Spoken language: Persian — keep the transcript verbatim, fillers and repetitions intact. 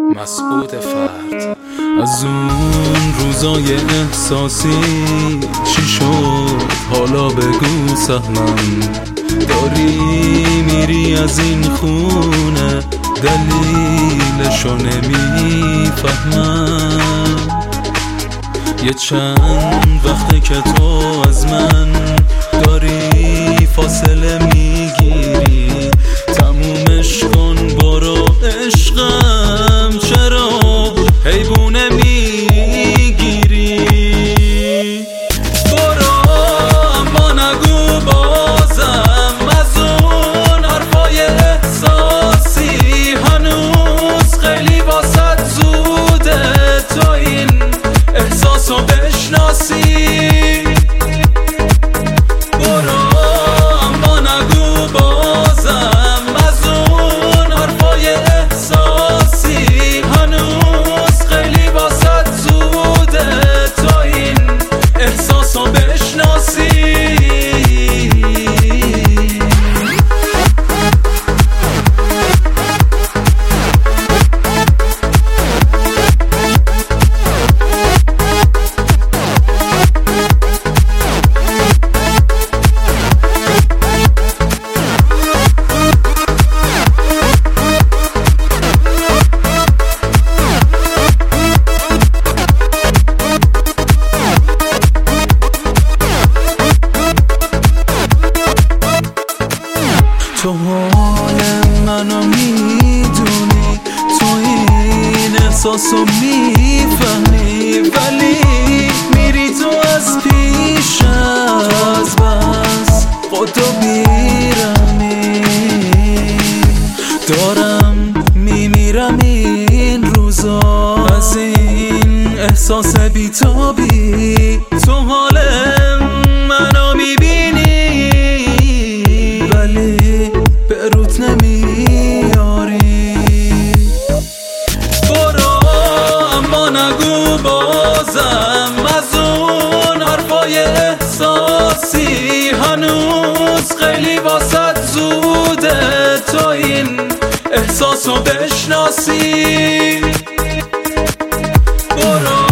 مسعود فرد. از اون روزای احساسی چی شد حالا بگو سهمم، داری میری از این خونه دلیلشو نمیفهمم. یه چند وقته که تو از من داری فاصله میگیری، تمومش کن برو عشقم، چرا حیبونه میگیری؟ برو اما نگو بازم از اون حرفای احساسی، هنوز خیلی واسط زوده تا این احساسو بشناسی. تو حال منو میدونی، تو این احساسو میفهمی، ولی میری تو از پیشم، تو از بس خودتو بیرمی. دارم میمیرم این روزا از این احساس بیتابی. تو حال منو میبینی ولی به روت نمیاری. برو اما نگو بازم از اون حرفای احساسی، هنوز خیلی واسط زوده تا این احساسو بشناسی. برو